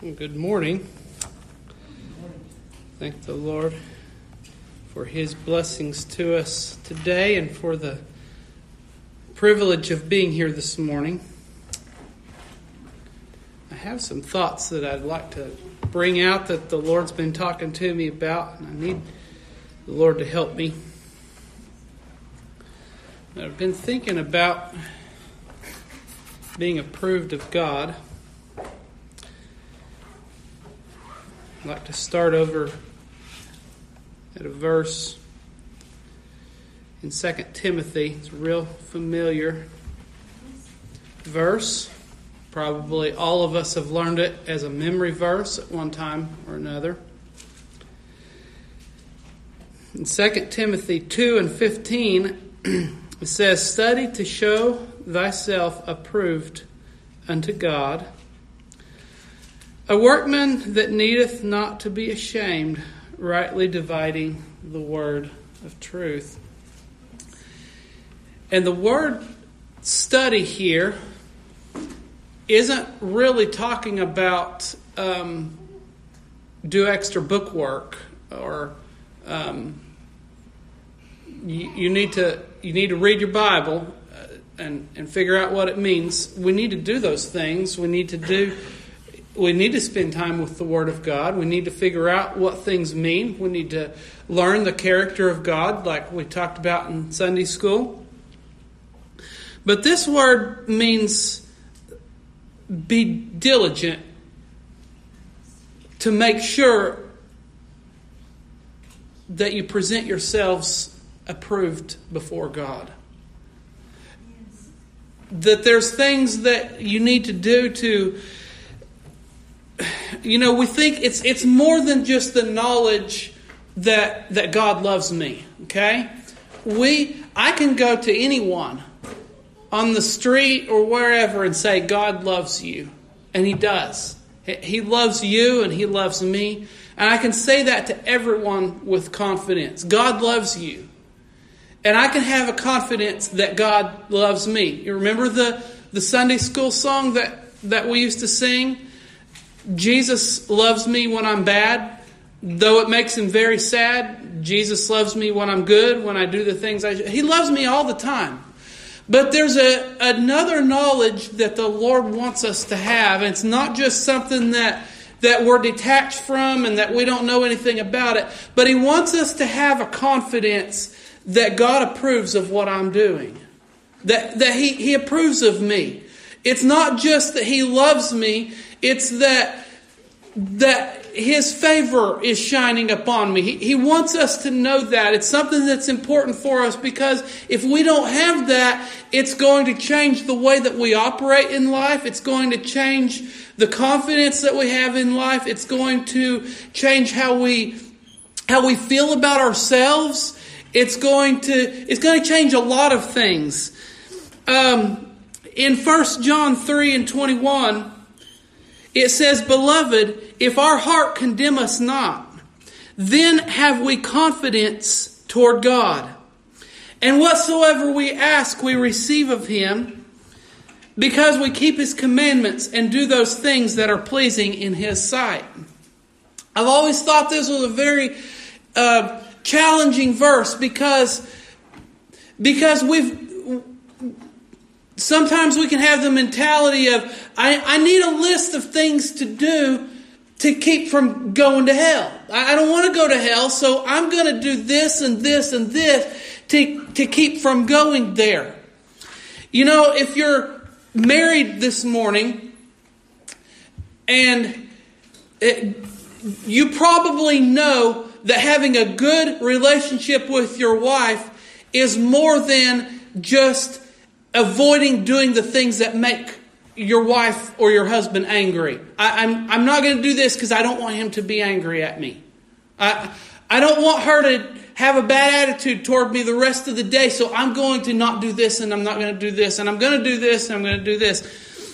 Good morning. Thank the Lord for His blessings to us today and for the privilege of being here this morning. I have some thoughts that I'd like to bring out that the Lord's been talking to me about, and I need the Lord to help me. I've been thinking about being approved of God. I'd like to start over at a verse in 2 Timothy. It's a real familiar verse. Probably all of us have learned it as a memory verse at one time or another. In 2 Timothy 2:15, it says, "Study to show thyself approved unto God, a workman that needeth not to be ashamed, rightly dividing the word of truth." And the word study here isn't really talking about do extra book work or you need to read your Bible and figure out what it means. We need to do those things. We need to spend time with the Word of God. We need to figure out what things mean. We need to learn the character of God, like we talked about in Sunday school. But this word means be diligent to make sure that you present yourselves approved before God. That there's things that you need to do to... we think it's more than just the knowledge that God loves me, okay? I can go to anyone on the street or wherever and say, God loves you. And He does. He loves you and He loves me. And I can say that to everyone with confidence. God loves you. And I can have a confidence that God loves me. You remember the Sunday school song that we used to sing? Jesus loves me when I'm bad, though it makes Him very sad. Jesus loves me when I'm good, when I do the things I should. He loves me all the time. But there's another knowledge that the Lord wants us to have. And it's not just something that we're detached from and that we don't know anything about it. But He wants us to have a confidence that God approves of what I'm doing. That He approves of me. It's not just that He loves me. It's that His favor is shining upon me. He wants us to know that. It's something that's important for us, because if we don't have that, it's going to change the way that we operate in life. It's going to change the confidence that we have in life. It's going to change how we feel about ourselves. It's going to change a lot of things. In 1 John 3:21, it says, "Beloved, if our heart condemn us not, then have we confidence toward God. And whatsoever we ask, we receive of Him, because we keep His commandments and do those things that are pleasing in His sight." I've always thought this was a very challenging verse, because sometimes we can have the mentality of, I need a list of things to do to keep from going to hell. I don't want to go to hell, so I'm going to do this and this and this to keep from going there. If you're married this morning, and you probably know that having a good relationship with your wife is more than just avoiding doing the things that make your wife or your husband angry. I'm not going to do this because I don't want him to be angry at me. I don't want her to have a bad attitude toward me the rest of the day, so I'm going to not do this, and I'm not going to do this, and I'm going to do this, and I'm going to do this.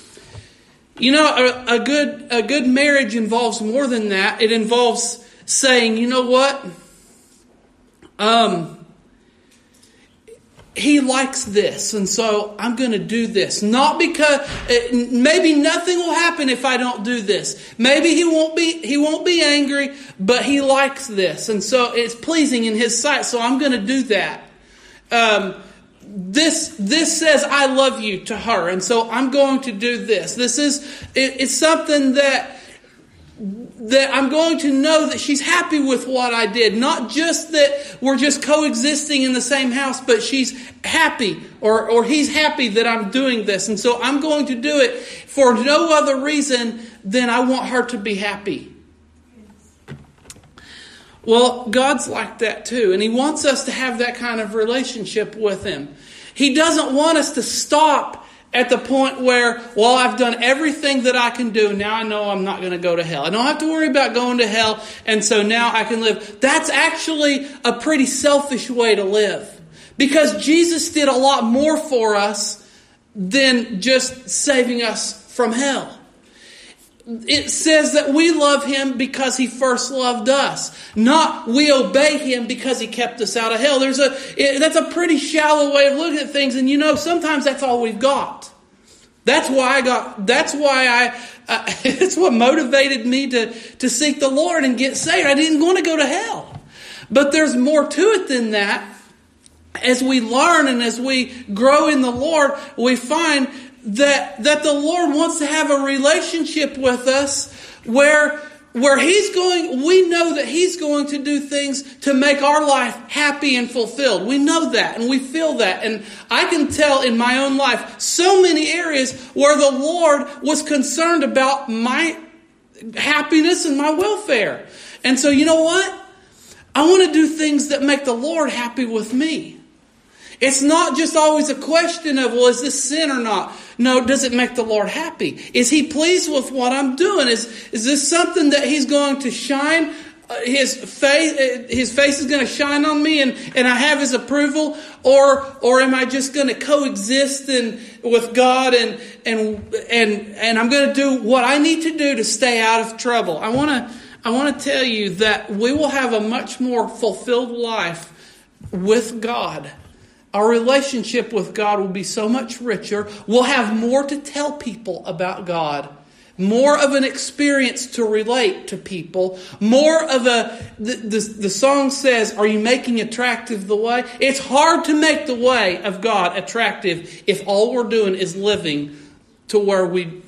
A good marriage involves more than that. It involves saying, you know what? he likes this, and so I'm going to do this. Not because maybe nothing will happen if I don't do this. Maybe he won't be angry, but he likes this, and so it's pleasing in his sight. So I'm going to do that. This says I love you to her, and so I'm going to do this. It's something that I'm going to know that she's happy with what I did. Not just that we're just coexisting in the same house, but she's happy or he's happy that I'm doing this. And so I'm going to do it for no other reason than I want her to be happy. Well, God's like that too. And He wants us to have that kind of relationship with Him. He doesn't want us to stop at the point where, well, I've done everything that I can do. Now I know I'm not going to go to hell. I don't have to worry about going to hell. And so now I can live. That's actually a pretty selfish way to live. Because Jesus did a lot more for us than just saving us from hell. It says that we love Him because He first loved us. Not we obey Him because He kept us out of hell. That's a pretty shallow way of looking at things. And sometimes that's all we've got. That's what motivated me to seek the Lord and get saved. I didn't want to go to hell. But there's more to it than that. As we learn and as we grow in the Lord, we find that the Lord wants to have a relationship with us where we know that He's going to do things to make our life happy and fulfilled. We know that and we feel that. And I can tell in my own life so many areas where the Lord was concerned about my happiness and my welfare. And so you know what? I want to do things that make the Lord happy with me. It's not just always a question of, well, is this sin or not? No, does it make the Lord happy? Is He pleased with what I'm doing? Is this something that He's going to shine? His face is going to shine on me and I have His approval? Or am I just going to coexist with God and I'm going to do what I need to do to stay out of trouble? I want to tell you that we will have a much more fulfilled life with God. Our relationship with God will be so much richer. We'll have more to tell people about God. More of an experience to relate to people. More of the song says, are you making attractive the way? It's hard to make the way of God attractive if all we're doing is living to where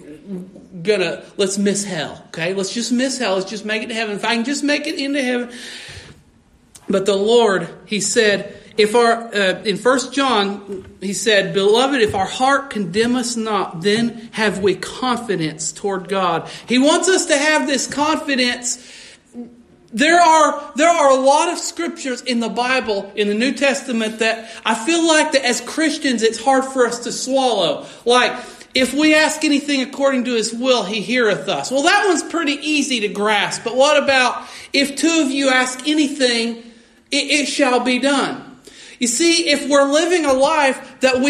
let's miss hell. Okay, let's just miss hell. Let's just make it to heaven. If I can just make it into heaven. But the Lord, He said, in 1 John, He said, beloved, if our heart condemn us not, then have we confidence toward God. He wants us to have this confidence. There are a lot of scriptures in the Bible, in the New Testament, that I feel like that as Christians, it's hard for us to swallow. Like, if we ask anything according to His will, He heareth us. Well, that one's pretty easy to grasp. But what about if two of you ask anything, it shall be done? You see, if we're living a life that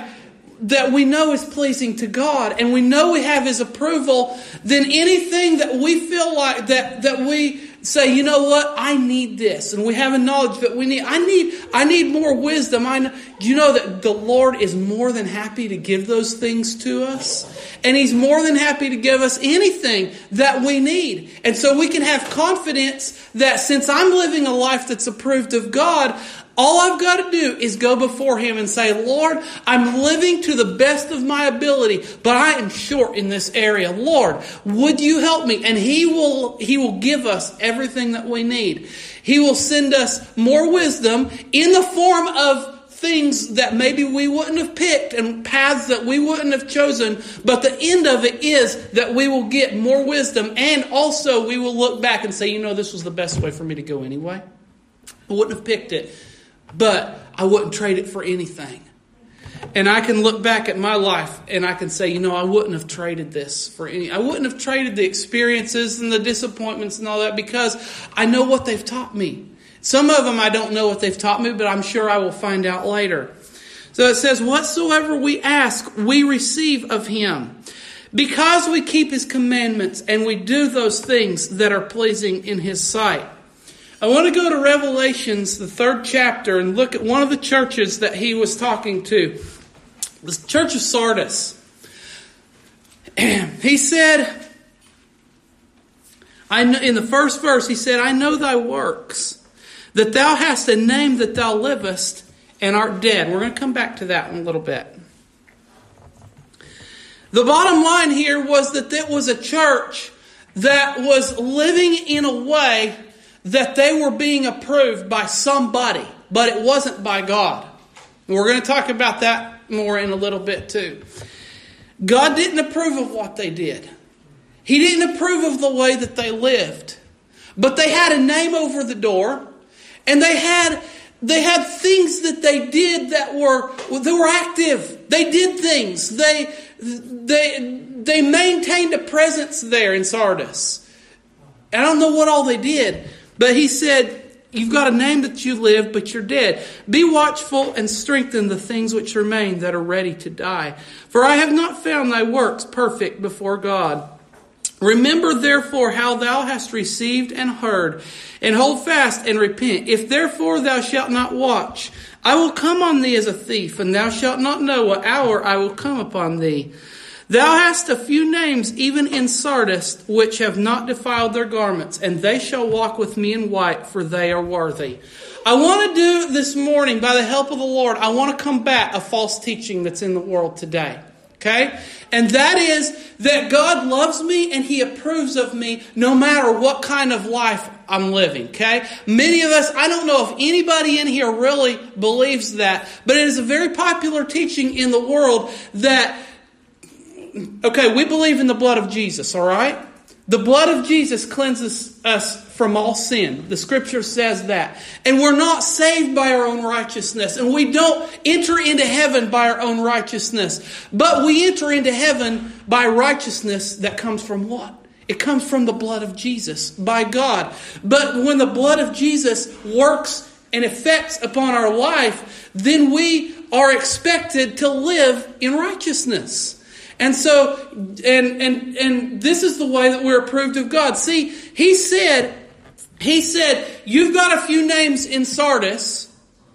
we know is pleasing to God and we know we have His approval, then anything that we feel like that we say, you know what, I need this, and we have a knowledge that we need. I need more wisdom. Do you know that the Lord is more than happy to give those things to us? And He's more than happy to give us anything that we need. And so we can have confidence that since I'm living a life that's approved of God, all I've got to do is go before Him and say, Lord, I'm living to the best of my ability, but I am short in this area. Lord, would you help me? And He will give us everything that we need. He will send us more wisdom in the form of things that maybe we wouldn't have picked and paths that we wouldn't have chosen. But the end of it is that we will get more wisdom, and also we will look back and say, you know, this was the best way for me to go anyway. I wouldn't have picked it, but I wouldn't trade it for anything. And I can look back at my life and I can say, you know, I wouldn't have traded this for I wouldn't have traded the experiences and the disappointments and all that, because I know what they've taught me. Some of them I don't know what they've taught me, but I'm sure I will find out later. So it says, whatsoever we ask, we receive of Him, because we keep His commandments and we do those things that are pleasing in His sight. I want to go to Revelations, the 3rd chapter, and look at one of the churches that he was talking to. The church of Sardis. He said, in the first verse, he said, I know thy works, that thou hast a name that thou livest and art dead. We're going to come back to that in a little bit. The bottom line here was that it was a church that was living in a way that they were being approved by somebody, but it wasn't by God. We're going to talk about that more in a little bit too. God didn't approve of what they did. He didn't approve of the way that they lived. But they had a name over the door, and they had things that they did that were active. They did things. They maintained a presence there in Sardis. I don't know what all they did, but he said, you've got a name that you live, but you're dead. Be watchful and strengthen the things which remain that are ready to die. For I have not found thy works perfect before God. Remember therefore how thou hast received and heard, and hold fast and repent. If therefore thou shalt not watch, I will come on thee as a thief, and thou shalt not know what hour I will come upon thee. Thou hast a few names even in Sardis, which have not defiled their garments, and they shall walk with me in white, for they are worthy. I want to do this morning, by the help of the Lord, I want to combat a false teaching that's in the world today. Okay? And that is that God loves me and He approves of me no matter what kind of life I'm living. Okay? Many of us, I don't know if anybody in here really believes that, but it is a very popular teaching in the world that, okay, we believe in the blood of Jesus, all right? The blood of Jesus cleanses us from all sin. The Scripture says that. And we're not saved by our own righteousness. And we don't enter into heaven by our own righteousness. But we enter into heaven by righteousness that comes from what? It comes from the blood of Jesus, by God. But when the blood of Jesus works and effects upon our life, then we are expected to live in righteousness. And so, and this is the way that we're approved of God. See, He said, you've got a few names in Sardis.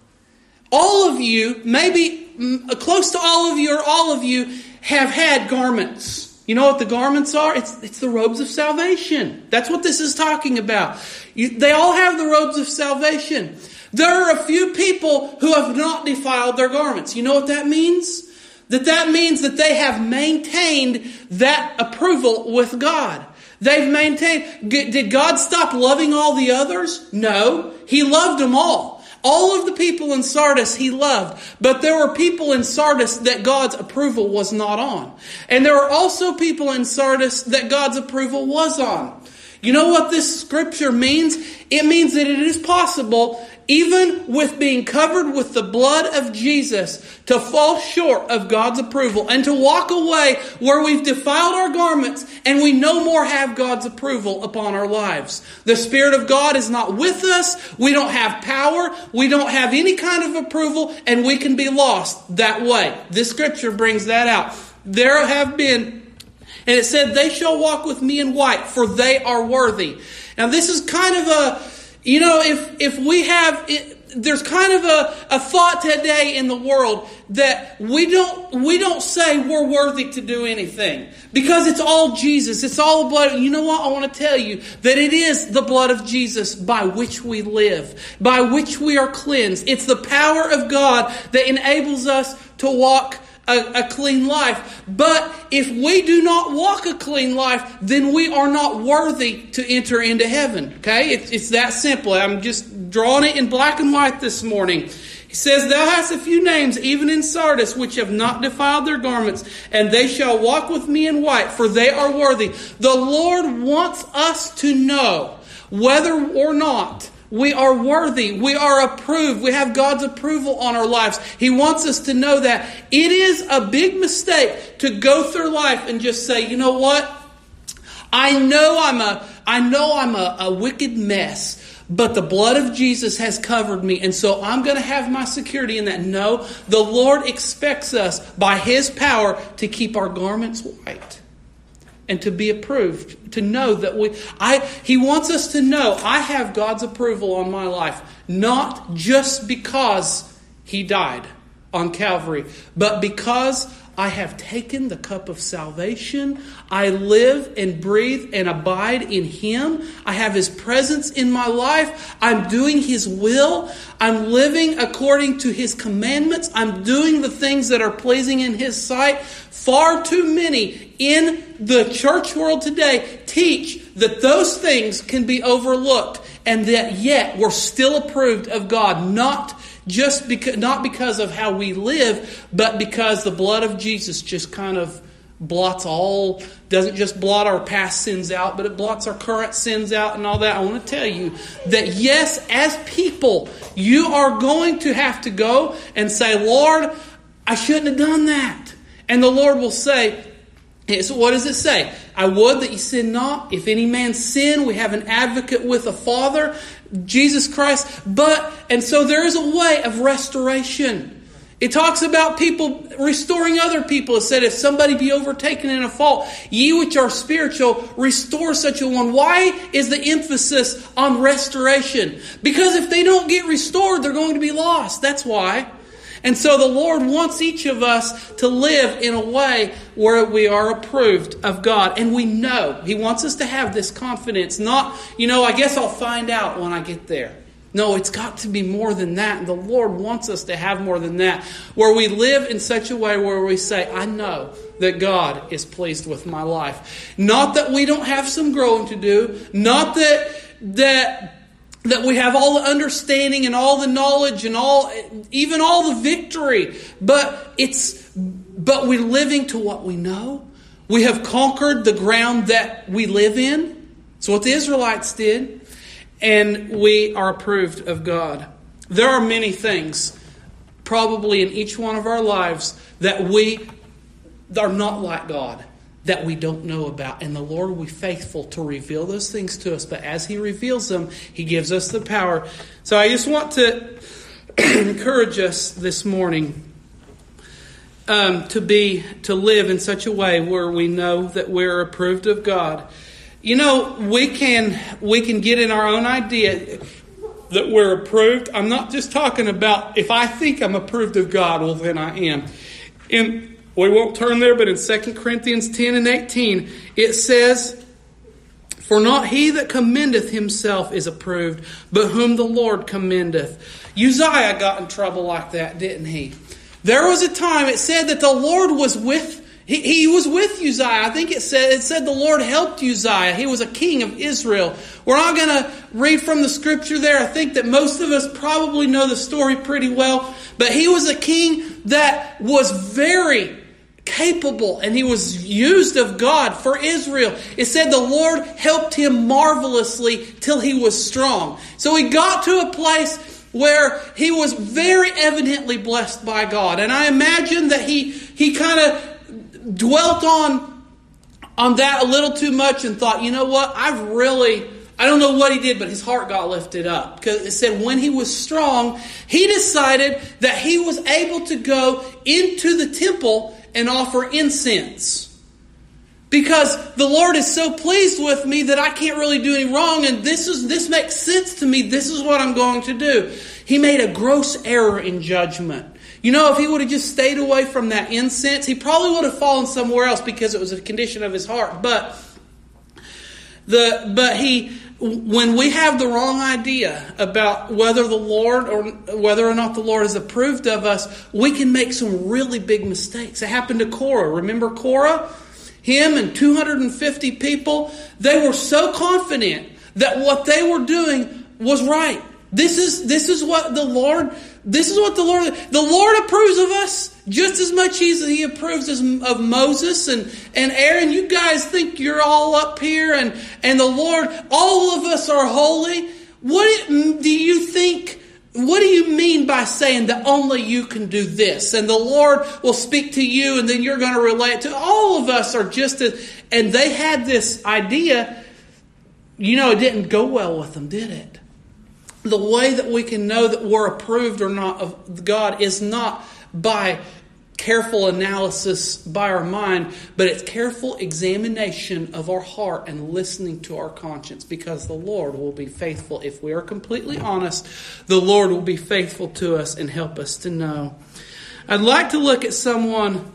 All of you, maybe close to all of you or all of you, have had garments. You know what the garments are? It's the robes of salvation. That's what this is talking about. They all have the robes of salvation. There are a few people who have not defiled their garments. You know what that means? That means that they have maintained that approval with God. They've maintained. Did God stop loving all the others? No. He loved them all. All of the people in Sardis He loved. But there were people in Sardis that God's approval was not on. And there are also people in Sardis that God's approval was on. You know what this scripture means? It means that it is possible, even with being covered with the blood of Jesus, to fall short of God's approval and to walk away where we've defiled our garments and we no more have God's approval upon our lives. The Spirit of God is not with us. We don't have power. We don't have any kind of approval, and we can be lost that way. This scripture brings that out. There have been, and it said, they shall walk with me in white, for they are worthy. Now this is kind of a, you know, if we have, there's kind of a thought today in the world that we don't say we're worthy to do anything because it's all Jesus. It's all the blood. You know what? I want to tell you that it is the blood of Jesus by which we live, by which we are cleansed. It's the power of God that enables us to walk a clean life. But if we do not walk a clean life, then we are not worthy to enter into heaven. Okay? It's that simple. I'm just drawing it in black and white this morning. He says, thou hast a few names, even in Sardis, which have not defiled their garments, and they shall walk with me in white, for they are worthy. The Lord wants us to know whether or not we are worthy. We are approved. We have God's approval on our lives. He wants us to know that. It is a big mistake to go through life and just say, you know what? I know I'm a wicked mess, but the blood of Jesus has covered me, and so I'm going to have my security in that. No, the Lord expects us by His power to keep our garments white. and to be approved, to know that He wants us to know, I have God's approval on my life, not just because He died on Calvary, but because I have taken the cup of salvation. I live and breathe and abide in Him. I have His presence in my life. I'm doing His will. I'm living according to His commandments. I'm doing the things that are pleasing in His sight. Far too many in the church world today teach that those things can be overlooked and that yet we're still approved of God, not because of how we live, but because the blood of Jesus just kind of doesn't just blot our past sins out, but it blots our current sins out and all that. I want to tell you that yes, as people, you are going to have to go and say, Lord, I shouldn't have done that. And the Lord will say, so what does it say? I would that you sin not. If any man sin, we have an advocate with the Father, Jesus Christ. And so there is a way of restoration. It talks about people restoring other people. It said, if somebody be overtaken in a fault, ye which are spiritual, restore such a one. Why is the emphasis on restoration? Because if they don't get restored, they're going to be lost. That's why. And so the Lord wants each of us to live in a way where we are approved of God. And we know He wants us to have this confidence. Not, I guess I'll find out when I get there. No, it's got to be more than that. And the Lord wants us to have more than that. Where we live in such a way where we say, I know that God is pleased with my life. Not that we don't have some growing to do. Not that we have all the understanding and all the knowledge and even all the victory. But we're living to what we know. We have conquered the ground that we live in. It's what the Israelites did. And we are approved of God. There are many things, probably in each one of our lives, that we are not like God, that we don't know about. And the Lord will be faithful to reveal those things to us. But as He reveals them, He gives us the power. So I just want to encourage us this morning to live in such a way where we know that we're approved of God. We can get in our own idea that we're approved. I'm not just talking about if I think I'm approved of God, well then I am. And we won't turn there, but in 2 Corinthians 10 and 18, it says, for not he that commendeth himself is approved, but whom the Lord commendeth. Uzziah got in trouble like that, didn't he? There was a time it said that the Lord was with He was with Uzziah. I think it said the Lord helped Uzziah. He was a king of Israel. We're not going to read from the scripture there. I think that most of us probably know the story pretty well. But he was a king that was very capable, and he was used of God for Israel. It said the Lord helped him marvelously till he was strong. So he got to a place where he was very evidently blessed by God. And I imagine that he kind of dwelt on that a little too much and thought, you know what, I don't know what he did, but his heart got lifted up. Because it said when he was strong, he decided that he was able to go into the temple and offer incense. Because the Lord is so pleased with me that I can't really do any wrong, and this makes sense to me. This is what I'm going to do. He made a gross error in judgment. If he would have just stayed away from that incense, he probably would have fallen somewhere else because it was a condition of his heart. But when we have the wrong idea about whether or not the Lord is approved of us, we can make some really big mistakes. It happened to Korah. Remember Korah? Him and 250 people, they were so confident that what they were doing was right. This is what the Lord approves of us just as much as He approves of Moses and Aaron. You guys think you're all up here and the Lord, all of us are holy. What do you mean by saying that only you can do this? And the Lord will speak to you and then you're going to relate to all of us are just as, and they had this idea, it didn't go well with them, did it? The way that we can know that we're approved or not of God is not by careful analysis by our mind, but it's careful examination of our heart and listening to our conscience, because the Lord will be faithful. If we are completely honest, the Lord will be faithful to us and help us to know. I'd like to look at someone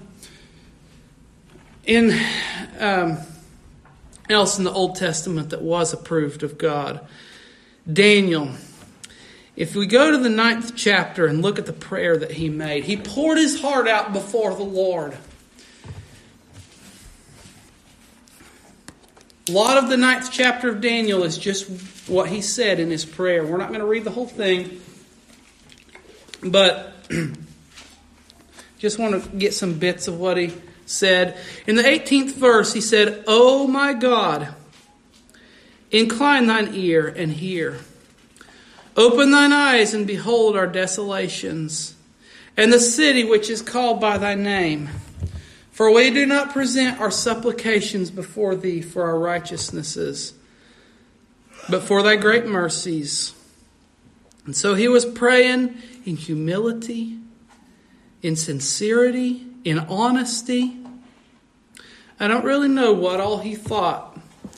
else in the Old Testament that was approved of God. Daniel. If we go to the 9th chapter and look at the prayer that he made, he poured his heart out before the Lord. A lot of the 9th chapter of Daniel is just what he said in his prayer. We're not going to read the whole thing, but just want to get some bits of what he said. In the 18th verse, he said, "O my God, incline thine ear and hear. Open thine eyes and behold our desolations, and the city which is called by thy name. For we do not present our supplications before thee for our righteousnesses, but for thy great mercies." And so he was praying in humility, in sincerity, in honesty. I don't really know what all he thought,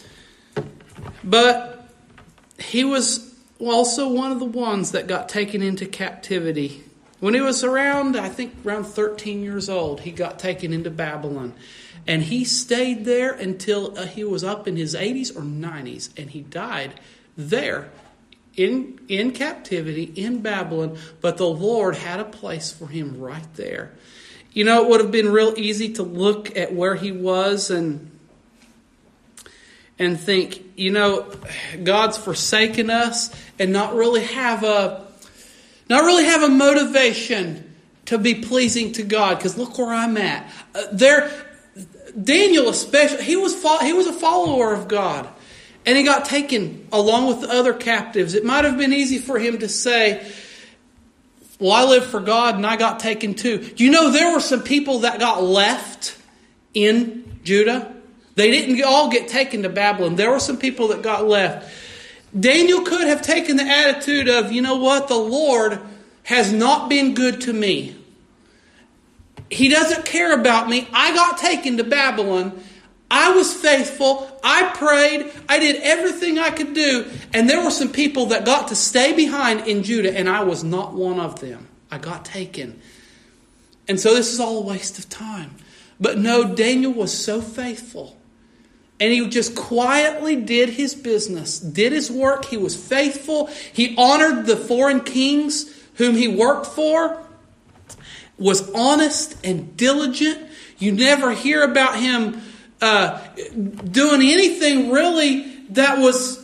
but he was also one of the ones that got taken into captivity. When he was around 13 years old, he got taken into Babylon. And he stayed there until he was up in his 80s or 90s. And he died there in captivity in Babylon. But the Lord had a place for him right there. You know, it would have been real easy to look at where he was and think, you know, God's forsaken us, and not really have a motivation to be pleasing to God, because look where I'm at. Daniel especially, he was a follower of God, and he got taken along with the other captives. It might have been easy for him to say, "Well, I live for God and I got taken too." You know, there were some people that got left in Judah. They didn't all get taken to Babylon. There were some people that got left. Daniel could have taken the attitude of, you know what, the Lord has not been good to me. He doesn't care about me. I got taken to Babylon. I was faithful. I prayed. I did everything I could do. And there were some people that got to stay behind in Judah, and I was not one of them. I got taken. And so this is all a waste of time. But no, Daniel was so faithful. And he just quietly did his business, did his work. He was faithful. He honored the foreign kings whom he worked for, was honest and diligent. You never hear about him doing anything really that was...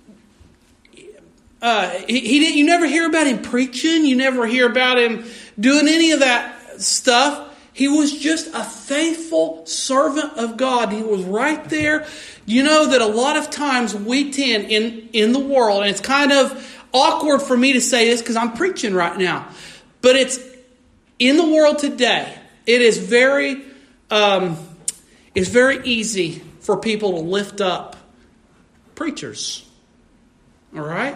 You never hear about him preaching. You never hear about him doing any of that stuff. He was just a faithful servant of God. He was right there. You know that a lot of times we tend in the world, and it's kind of awkward for me to say this because I'm preaching right now, but it's in the world today. It is very easy for people to lift up preachers. All right?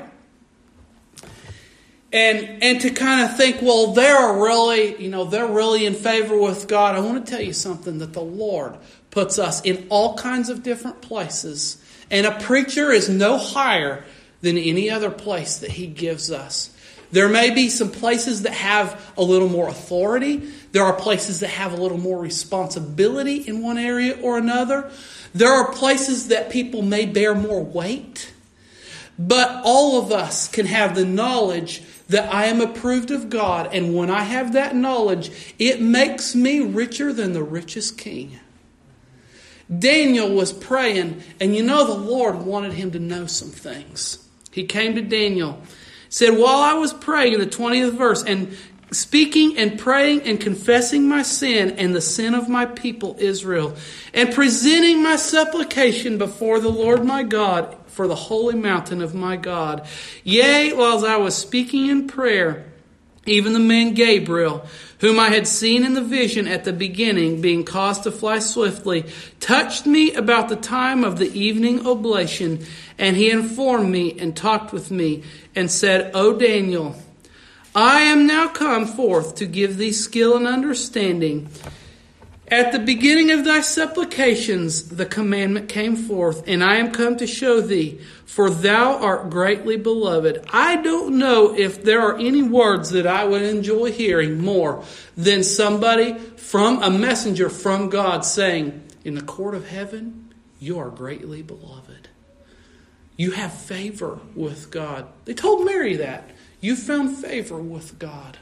And to kind of think, well, they're really in favor with God. I want to tell you something, that the Lord puts us in all kinds of different places. And a preacher is no higher than any other place that He gives us. There may be some places that have a little more authority. There are places that have a little more responsibility in one area or another. There are places that people may bear more weight. But all of us can have the knowledge that I am approved of God. And when I have that knowledge, it makes me richer than the richest king. Daniel was praying, and you know the Lord wanted him to know some things. He came to Daniel, said, while I was praying, in the 20th verse, and speaking and praying and confessing my sin and the sin of my people Israel, and presenting my supplication before the Lord my God for the holy mountain of my God. Yea, while I was speaking in prayer, even the man Gabriel, whom I had seen in the vision at the beginning, being caused to fly swiftly, touched me about the time of the evening oblation, and he informed me and talked with me and said, O Daniel, I am now come forth to give thee skill and understanding. At the beginning of thy supplications the commandment came forth, and I am come to show thee, for thou art greatly beloved. I don't know if there are any words that I would enjoy hearing more than a messenger from God saying, in the court of heaven, you are greatly beloved. You have favor with God. They told Mary that. You found favor with God.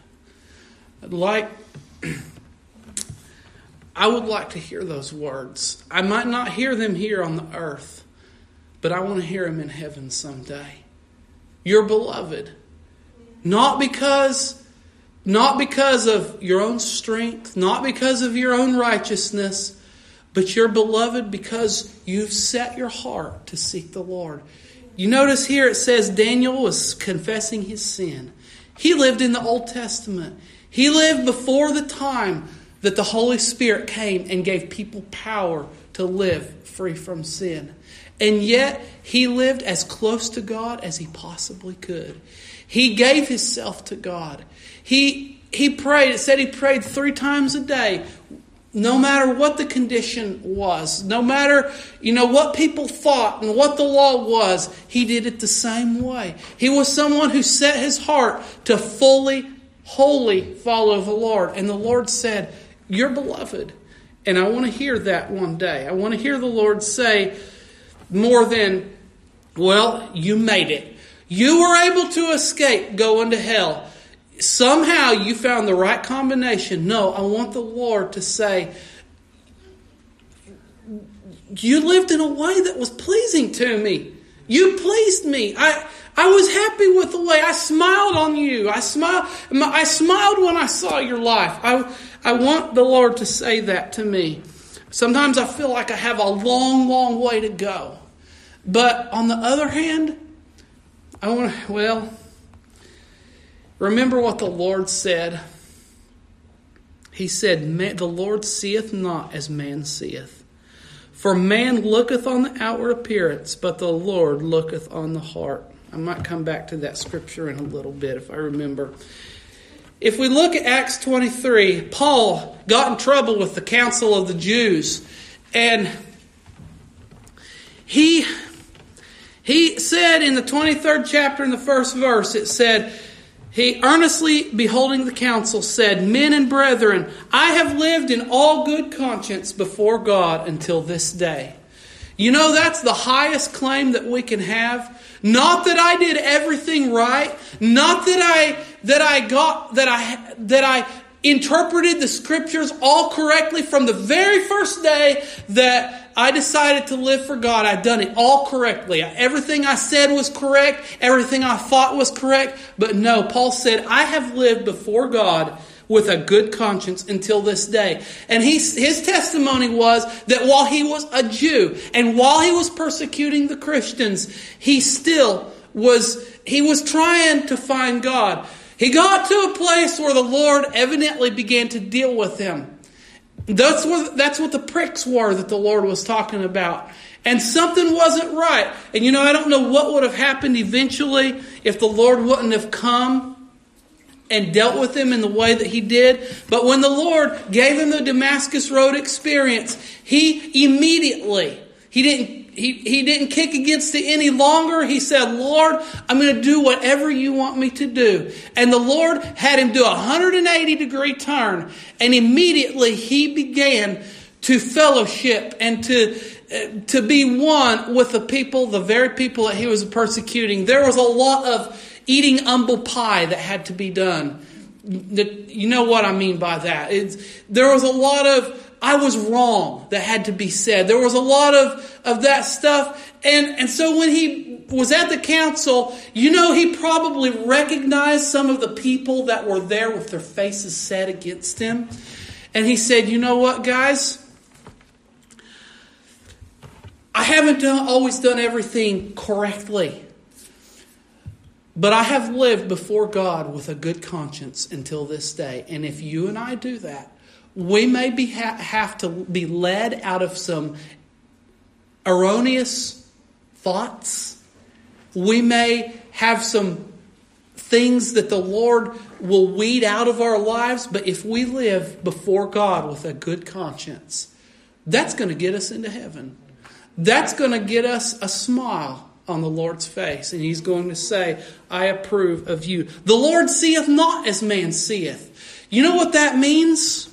I would like to hear those words. I might not hear them here on the earth, but I want to hear them in heaven someday. You're beloved. Not because of your own strength, not because of your own righteousness, but you're beloved because you've set your heart to seek the Lord. You notice here it says Daniel was confessing his sin. He lived in the Old Testament. He lived before the time that the Holy Spirit came and gave people power to live free from sin. And yet he lived as close to God as he possibly could. He gave himself to God. He prayed. It said he prayed 3 times a day. No matter what the condition was, no matter, what people thought and what the law was, he did it the same way. He was someone who set his heart to wholly follow the Lord. And the Lord said, you're beloved. And I want to hear that one day. I want to hear the Lord say more than, well, you made it. You were able to escape going to hell. Somehow you found the right combination. No, I want the Lord to say, you lived in a way that was pleasing to me. You pleased me. I was happy with the way I smiled on you. I smiled when I saw your life. I want the Lord to say that to me. Sometimes I feel like I have a long, long way to go. But on the other hand, remember what the Lord said. He said, the Lord seeth not as man seeth. For man looketh on the outward appearance, but the Lord looketh on the heart. I might come back to that scripture in a little bit if I remember. If we look at Acts 23, Paul got in trouble with the council of the Jews. And he said in the 23rd chapter in the first verse, it said, he earnestly beholding the council said, men and brethren, I have lived in all good conscience before God until this day. That's the highest claim that we can have. Not that I did everything right. Not that I interpreted the scriptures all correctly from the very first day that I decided to live for God. I'd done it all correctly. Everything I said was correct. Everything I thought was correct. But no, Paul said, I have lived before God with a good conscience until this day. And his testimony was that while he was a Jew and while he was persecuting the Christians, he was trying to find God. He got to a place where the Lord evidently began to deal with him. That's what the pricks were that the Lord was talking about. And something wasn't right. And I don't know what would have happened eventually if the Lord wouldn't have come and dealt with him in the way that he did. But when the Lord gave him the Damascus Road experience, he immediately, he didn't kick against it any longer. He said, Lord, I'm going to do whatever you want me to do. And the Lord had him do a 180-degree turn. And immediately he began to fellowship and to be one with the very people that he was persecuting. There was a lot of eating humble pie that had to be done. You know what I mean by that. There was a lot of I was wrong that had to be said. There was a lot of that stuff. And so when he was at the council, he probably recognized some of the people that were there with their faces set against him. And he said, you know what, guys? I haven't always done everything correctly. But I have lived before God with a good conscience until this day. And if you and I do that, we may have to be led out of some erroneous thoughts. We may have some things that the Lord will weed out of our lives. But if we live before God with a good conscience, that's going to get us into heaven. That's going to get us a smile on the Lord's face. And He's going to say, I approve of you. The Lord seeth not as man seeth. You know what that means?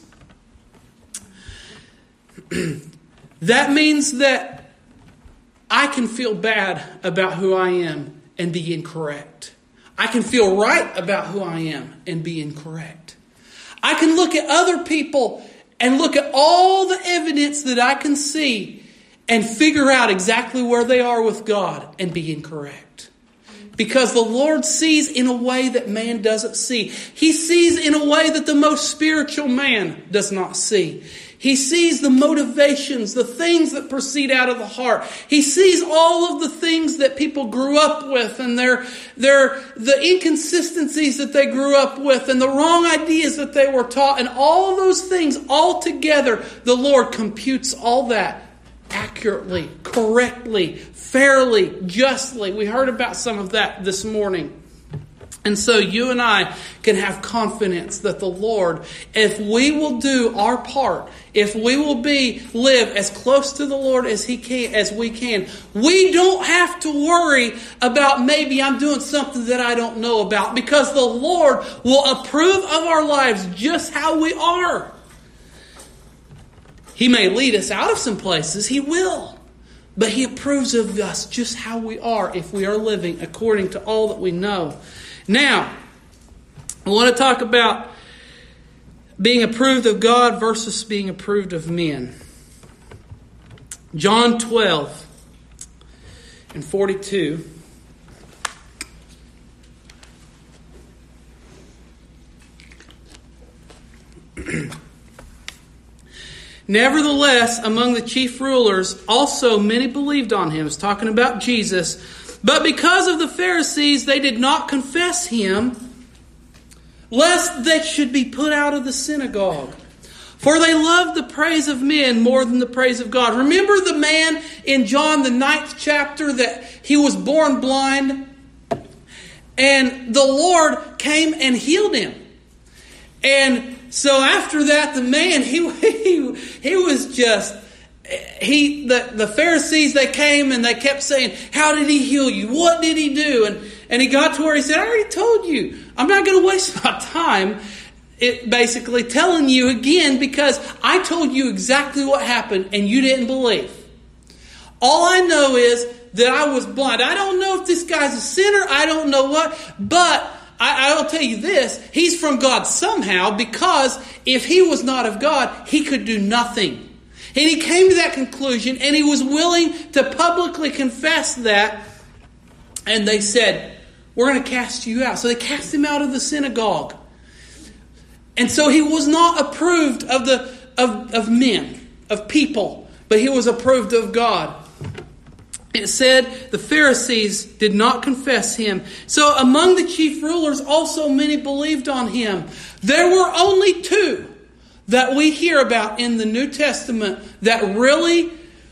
That means that I can feel bad about who I am and be incorrect. I can feel right about who I am and be incorrect. I can look at other people and look at all the evidence that I can see and figure out exactly where they are with God and be incorrect. Because the Lord sees in a way that man doesn't see. He sees in a way that the most spiritual man does not see. He sees the motivations, the things that proceed out of the heart. He sees all of the things that people grew up with and the inconsistencies that they grew up with and the wrong ideas that they were taught. And all of those things all together, the Lord computes all that accurately, correctly, fairly, justly. We heard about some of that this morning. And so you and I can have confidence that the Lord, if we will do our part, if we will live as close to the Lord as we can, we don't have to worry about maybe I'm doing something that I don't know about, because the Lord will approve of our lives just how we are. He may lead us out of some places, He will. But He approves of us just how we are if we are living according to all that we know. Now, I want to talk about being approved of God versus being approved of men. John 12 and 42. Nevertheless, among the chief rulers, also many believed on Him. It's talking about Jesus. But because of the Pharisees, they did not confess Him, lest they should be put out of the synagogue. For they loved the praise of men more than the praise of God. Remember the man in John, the 9th chapter, that he was born blind? And the Lord came and healed him. And so after that, the man, he was just... The Pharisees, they came and they kept saying, how did He heal you? What did He do? And he got to where he said, I already told you. I'm not going to waste my time basically telling you again, because I told you exactly what happened and you didn't believe. All I know is that I was blind. I don't know if this guy's a sinner. I don't know what. But I'll tell you this. He's from God somehow, because if he was not of God, he could do nothing. And he came to that conclusion, and he was willing to publicly confess that. And they said, we're going to cast you out. So they cast him out of the synagogue. And so he was not approved of men, of people, but he was approved of God. It said the Pharisees did not confess Him. So among the chief rulers also many believed on Him. There were only two that we hear about in the New Testament that really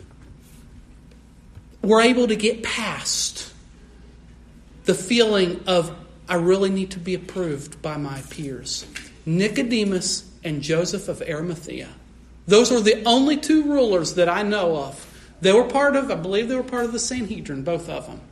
were able to get past the feeling of, I really need to be approved by my peers. Nicodemus and Joseph of Arimathea. Those were the only two rulers that I know of. I believe they were part of the Sanhedrin, both of them.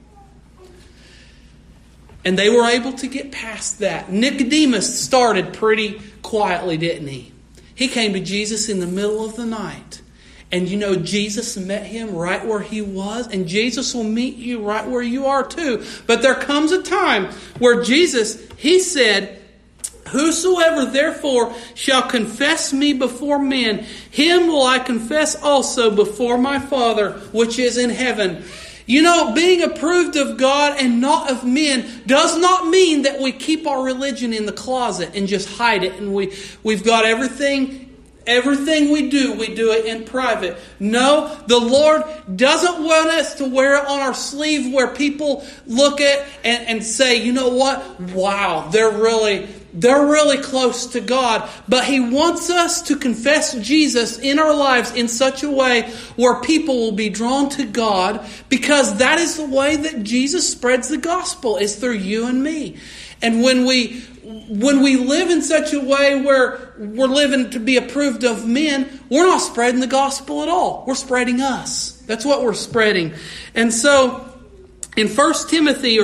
And they were able to get past that. Nicodemus started pretty quietly, didn't he? He came to Jesus in the middle of the night. And Jesus met him right where he was. And Jesus will meet you right where you are too. But there comes a time where Jesus, He said, whosoever therefore shall confess me before men, him will I confess also before my Father which is in heaven. Being approved of God and not of men does not mean that we keep our religion in the closet and just hide it. And we've got everything we do it in private. No, the Lord doesn't want us to wear it on our sleeve where people look at and say, you know what? Wow, they're really they're really close to God. But He wants us to confess Jesus in our lives in such a way where people will be drawn to God, because that is the way that Jesus spreads the gospel, is through you and me. And when we live in such a way where we're living to be approved of men, we're not spreading the gospel at all. We're spreading us. That's what we're spreading. And so in 2 Timothy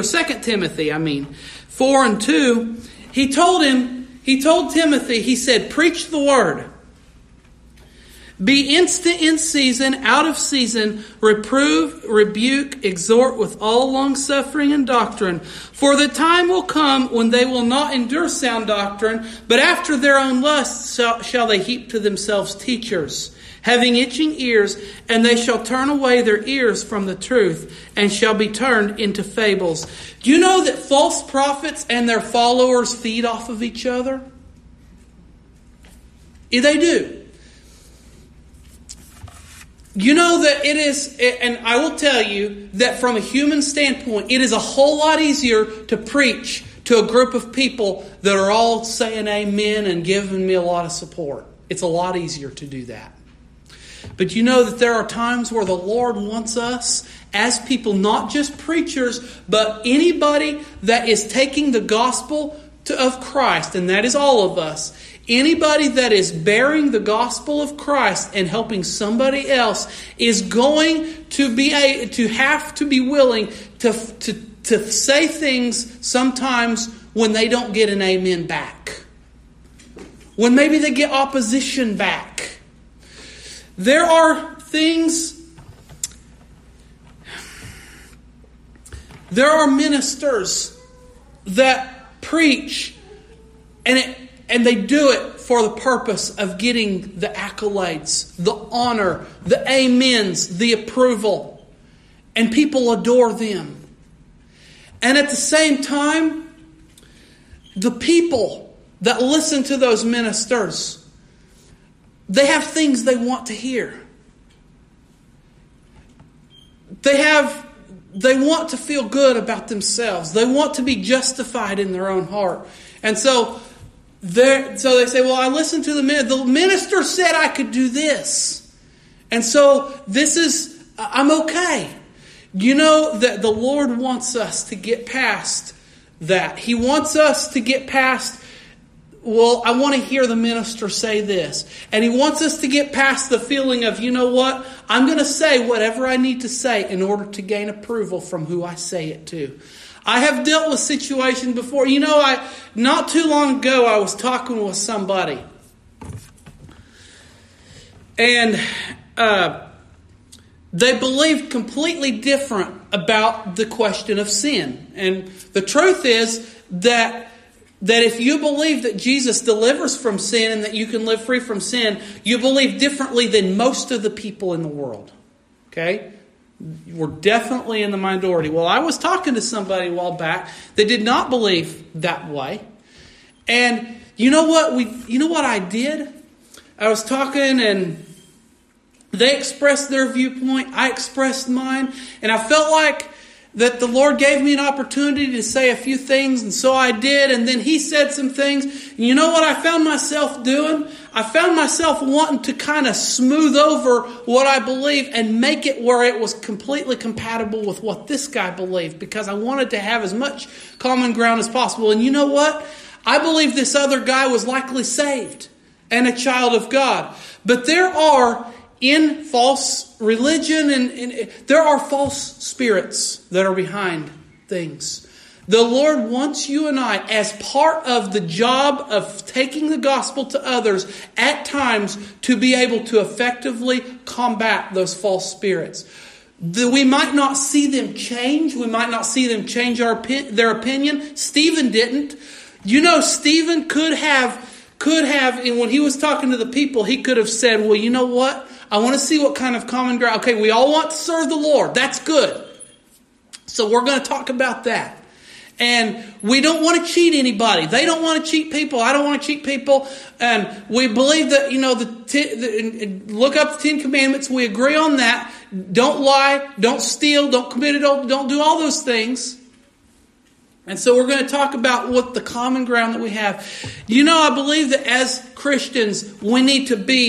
4:2, he told Timothy, he said, preach the word. Be instant in season, out of season, reprove, rebuke, exhort with all longsuffering and doctrine. For the time will come when they will not endure sound doctrine, but after their own lusts shall they heap to themselves teachers, having itching ears, and they shall turn away their ears from the truth, and shall be turned into fables. Do you know that false prophets and their followers feed off of each other? They do. You know that it is, and I will tell you that from a human standpoint, it is a whole lot easier to preach to a group of people that are all saying amen and giving me a lot of support. It's a lot easier to do that. But you know that there are times where the Lord wants us as people, not just preachers, but anybody that is taking the gospel of Christ, and that is all of us. Anybody that is bearing the gospel of Christ and helping somebody else is going to have to be willing to say things sometimes when they don't get an amen back. When maybe they get opposition back. There are ministers that preach and they do it for the purpose of getting the accolades, the honor, the amens, the approval. And people adore them. And at the same time, the people that listen to those ministers, they have things they want to hear. They want to feel good about themselves. They want to be justified in their own heart. And so they say, well, I listened to the minister said I could do this. And so I'm okay. You know that the Lord wants us to get past that. He wants us to get past, well, I want to hear the minister say this. And He wants us to get past the feeling of, you know what? I'm going to say whatever I need to say in order to gain approval from who I say it to. I have dealt with situations before. You know, not too long ago, I was talking with somebody. And they believed completely different about the question of sin. And the truth is that if you believe that Jesus delivers from sin and that you can live free from sin, you believe differently than most of the people in the world. Okay? We're definitely in the minority. Well, I was talking to somebody a while back that did not believe that way. And you know what I did? I was talking and they expressed their viewpoint. I expressed mine. And I felt like that the Lord gave me an opportunity to say a few things, and so I did. And then He said some things. And you know what I found myself doing? I found myself wanting to kind of smooth over what I believe and make it where it was completely compatible with what this guy believed, because I wanted to have as much common ground as possible. And you know what? I believe this other guy was likely saved and a child of God. But there are, in false religion, and there are false spirits that are behind things. The Lord wants you and I, as part of the job of taking the gospel to others, at times to be able to effectively combat those false spirits. We might not see them change. We might not see them change their opinion. Stephen didn't. You know, Stephen could have, and when he was talking to the people, he could have said, well, you know what? I want to see what kind of common ground. Okay, we all want to serve the Lord. That's good. So we're going to talk about that. And we don't want to cheat anybody. They don't want to cheat people. I don't want to cheat people. And we believe that, you know, look up the 10 Commandments. We agree on that. Don't lie. Don't steal. Don't commit adultery. Don't do all those things. And so we're going to talk about what the common ground that we have. I believe that as Christians, we need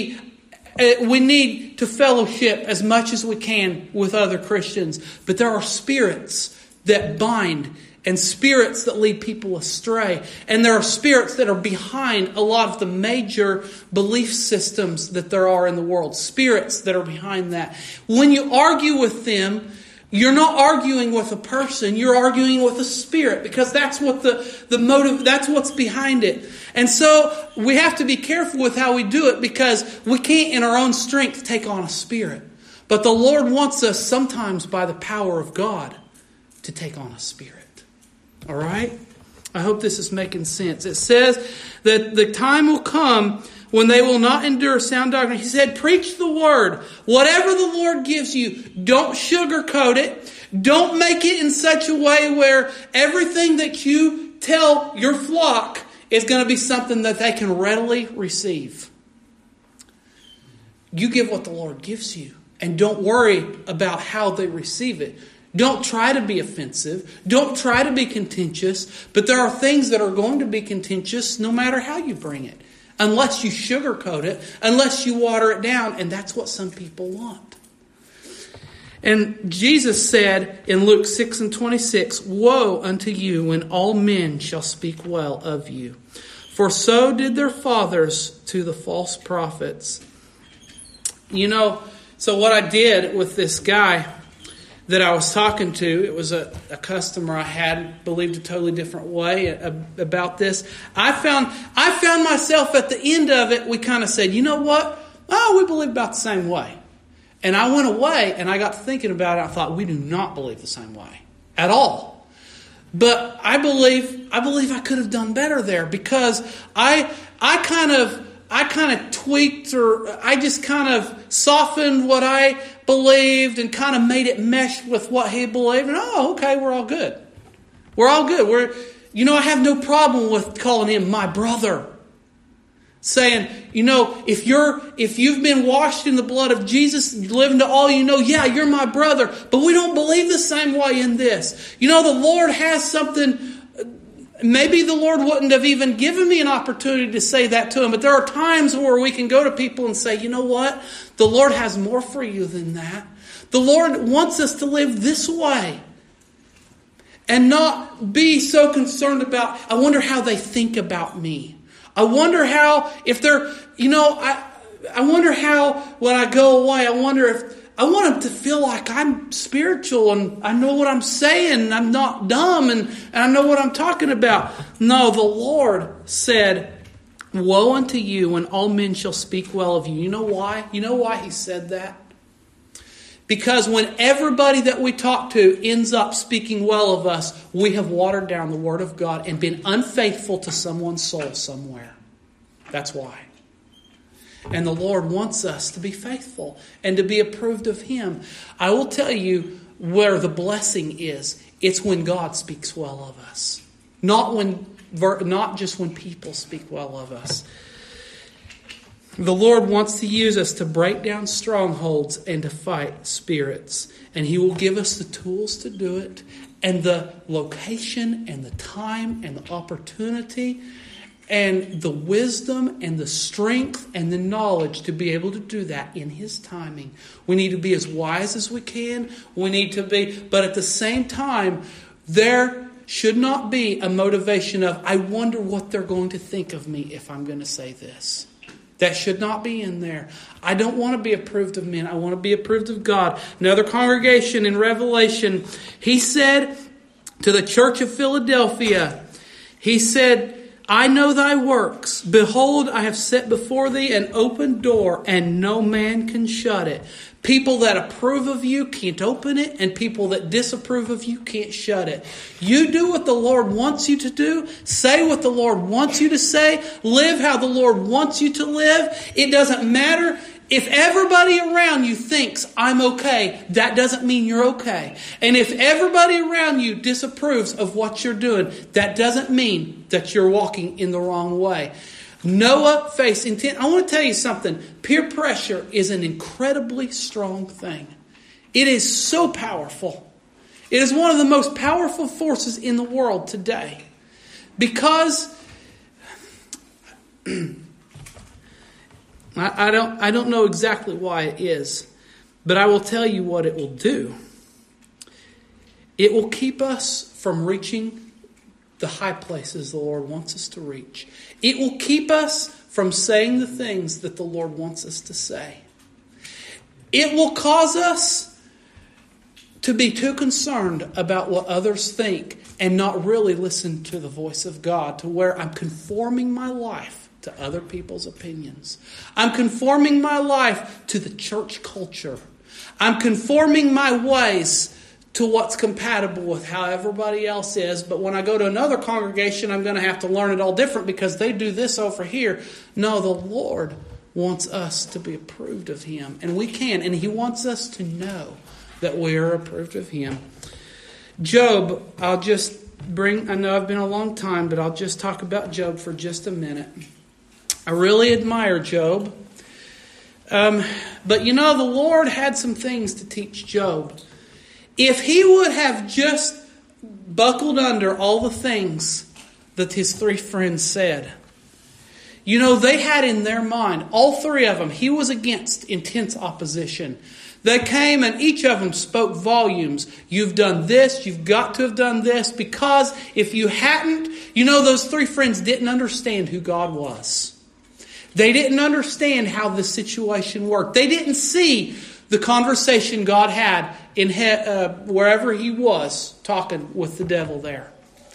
to fellowship as much as we can with other Christians. But there are spirits that bind and spirits that lead people astray. And there are spirits that are behind a lot of the major belief systems that there are in the world. Spirits that are behind that. When you argue with them, you're not arguing with a person, you're arguing with a spirit, because that's what the motive, that's what's behind it. And so we have to be careful with how we do it, because we can't in our own strength take on a spirit. But the Lord wants us sometimes by the power of God to take on a spirit. All right? I hope this is making sense. It says that the time will come when they will not endure sound doctrine. He said, preach the word. Whatever the Lord gives you, don't sugarcoat it. Don't make it in such a way where everything that you tell your flock is going to be something that they can readily receive. You give what the Lord gives you, and don't worry about how they receive it. Don't try to be offensive. Don't try to be contentious. But there are things that are going to be contentious no matter how you bring it. Unless you sugarcoat it, unless you water it down. And that's what some people want. And Jesus said in Luke 6:26, woe unto you when all men shall speak well of you. For so did their fathers to the false prophets. So what I did with this guy that I was talking to, it was a customer I had, believed a totally different way about this. I found myself at the end of it, we kind of said, you know what? Oh, we believe about the same way. And I went away and I got thinking about it. I thought, we do not believe the same way at all. But I believe I could have done better there, because I kind of tweaked, or I just kind of softened what I believed and kind of made it mesh with what he believed. And okay, we're all good. We're all good. I have no problem with calling him my brother. Saying, if you've been washed in the blood of Jesus, living to all yeah, you're my brother. But we don't believe the same way in this. The Lord has something. Maybe the Lord wouldn't have even given me an opportunity to say that to him. But there are times where we can go to people and say, you know what? The Lord has more for you than that. The Lord wants us to live this way. And not be so concerned about, I wonder how they think about me. I wonder how, if they're, I wonder how when I go away, I want them to feel like I'm spiritual and I know what I'm saying and I'm not dumb and I know what I'm talking about. No, the Lord said, woe unto you when all men shall speak well of you. You know why? You know why he said that? Because when everybody that we talk to ends up speaking well of us, we have watered down the Word of God and been unfaithful to someone's soul somewhere. That's why. And the Lord wants us to be faithful and to be approved of Him. I will tell you where the blessing is. It's when God speaks well of us. Not just when people speak well of us. The Lord wants to use us to break down strongholds and to fight spirits. And He will give us the tools to do it, and the location and the time and the opportunity and the wisdom and the strength and the knowledge to be able to do that in His timing. We need to be as wise as we can. We need to be, but at the same time, there should not be a motivation of, I wonder what they're going to think of me if I'm going to say this. That should not be in there. I don't want to be approved of men. I want to be approved of God. Another congregation in Revelation, He said to the church of Philadelphia, He said, I know thy works. Behold, I have set before thee an open door, and no man can shut it. People that approve of you can't open it, and people that disapprove of you can't shut it. You do what the Lord wants you to do. Say what the Lord wants you to say. Live how the Lord wants you to live. It doesn't matter. If everybody around you thinks I'm okay, that doesn't mean you're okay. And if everybody around you disapproves of what you're doing, that doesn't mean that you're walking in the wrong way. Noah faced intent. I want to tell you something. Peer pressure is an incredibly strong thing. It is so powerful. It is one of the most powerful forces in the world today. Because I don't know exactly why it is, but I will tell you what it will do. It will keep us from reaching the high places the Lord wants us to reach. It will keep us from saying the things that the Lord wants us to say. It will cause us to be too concerned about what others think and not really listen to the voice of God, to where I'm conforming my life to other people's opinions. I'm conforming my life to the church culture. I'm conforming my ways to what's compatible with how everybody else is. But when I go to another congregation, I'm going to have to learn it all different because they do this over here. No, the Lord wants us to be approved of Him. And we can. And He wants us to know that we are approved of Him. Job, I know I've been a long time, but I'll just talk about Job for just a minute. I really admire Job. But the Lord had some things to teach Job. If he would have just buckled under all the things that his three friends said, they had in their mind, all three of them, he was against intense opposition. They came and each of them spoke volumes. You've done this, you've got to have done this, because if you hadn't, those three friends didn't understand who God was. They didn't understand how the situation worked. They didn't see the conversation God had in wherever he was talking with the devil there.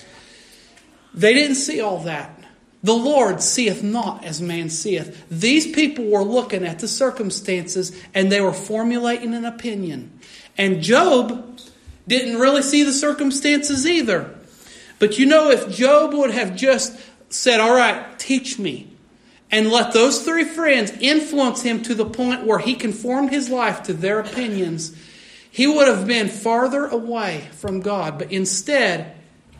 They didn't see all that. The Lord seeth not as man seeth. These people were looking at the circumstances and they were formulating an opinion. And Job didn't really see the circumstances either. But if Job would have just said, all right, teach me, and let those three friends influence him to the point where he conformed his life to their opinions, he would have been farther away from God. But instead,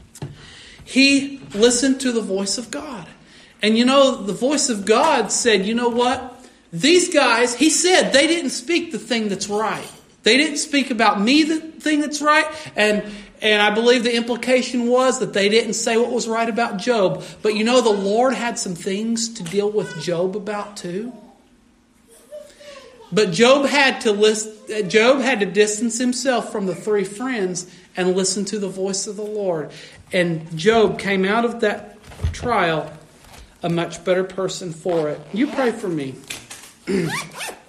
he listened to the voice of God. And the voice of God said, you know what? These guys, he said, they didn't speak the thing that's right. They didn't speak about me, the thing that's right. And I believe the implication was that they didn't say what was right about Job. But the Lord had some things to deal with Job about too. But Job had to distance himself from the three friends and listen to the voice of the Lord. And Job came out of that trial a much better person for it. You pray for me.